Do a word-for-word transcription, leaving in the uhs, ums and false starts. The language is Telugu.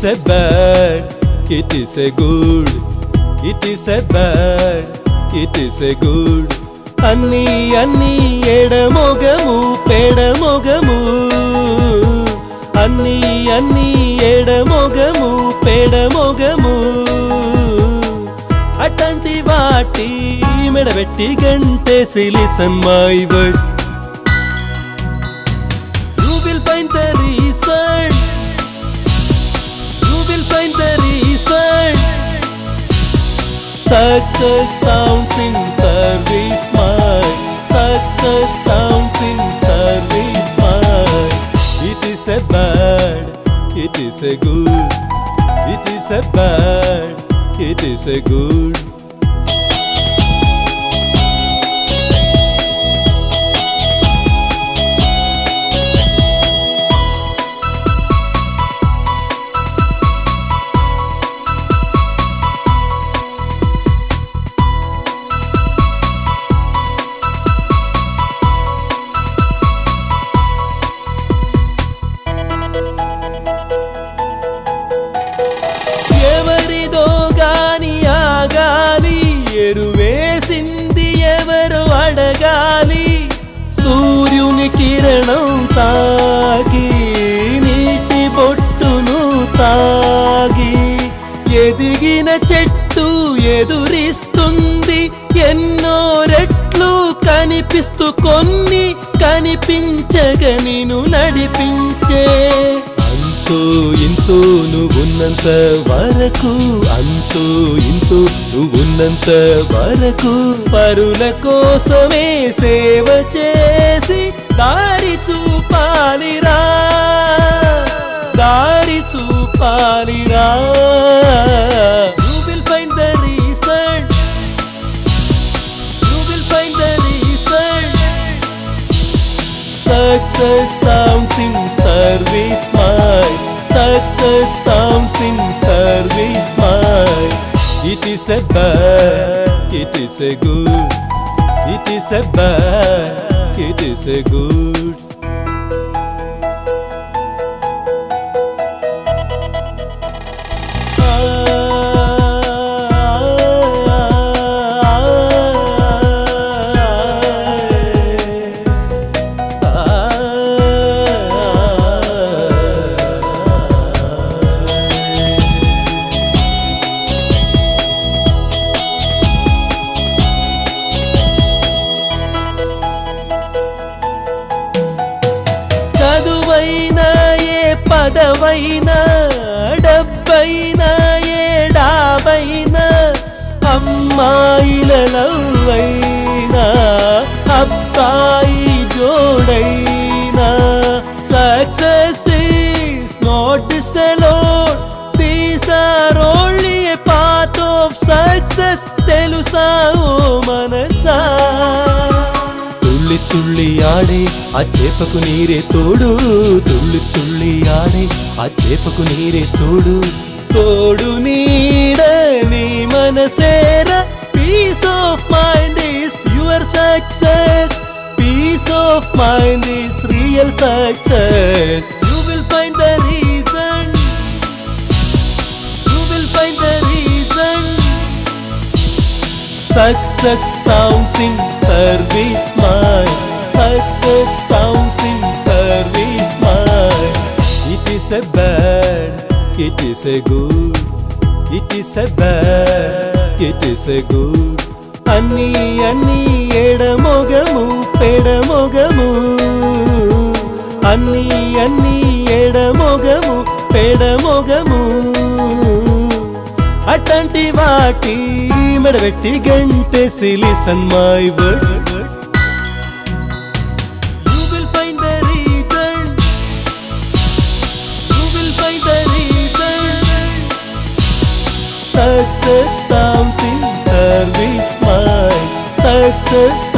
is a bad, it is a good. It is a bad, it is a good. అన్ని అన్ని ఎడమొగము పెడమొగము, అన్ని అన్ని ఎడమొగము పెడమొగము. అట్లాంటి వాటి మెడబెట్టి గంటేసి listen my words. You will find the reason, you will find the reason. Success sounds in service mind, success sounds in service mind. It is a bad, it is a good. It is a bad, it is a good. ఎవరిదో గాని ఆగాలి, ఎరువేసింది ఎవరు అడగాలి. సూర్యుని కిరణం తాగి నీటి బొట్టును తాగి ఎదిగిన చెట్టు ఎదురిస్తుంది. ఎన్నో రెట్లు కనిపిస్తూ కొన్ని కనిపించగ నిన్ను నడిపించే. అంతో ఇంతో నువ్వున్నంత వరకు, అంతో ఇంతో నువ్వున్నంత వరకు పరుల కోసమే సేవ చేసి దారి చూపాలిరా, దారి చూపాలిరా. You will find the reason, you will find the reason. Success sounds in service mind, success sounds in service mind. It is a bad, it is a good. It is a bad, it is a good. చదువైనా ఏ పదవైనా, డబ్బైనా ఏడాబైనా, అమ్మాయిల లవ్వైనా అబ్బాయి జోడైనా. సక్సెస్ ఈస్ నాట్ డిసలోడ్, these are only a part of success. తెలుసా ఓ మనసా? తుళ్ళి తుళ్ళి ఆడే ఆ చేపకు నీరే తోడు, తుళ్ళి తుళ్ళి ఆడే ఆ చేపకు నీరే తోడు. తోడు నీడ నీ మనసేరా. Peace of mind is your success, peace of mind is real success. You will find the reason, you will find the reason. Success sounds in service mind, success sounds in service mind. It is a bad, it is a good. It is a bad, it is a good. అన్ని అన్ని ఎడమొగము పెడమొగము, అన్ని అన్ని ఎడమొగము పెడమొగము. అట్లాంటి వాటి మెడబెట్టి గంటేసి listen my words. You will find the reason, you will find the reason. Success sounds in service mind, success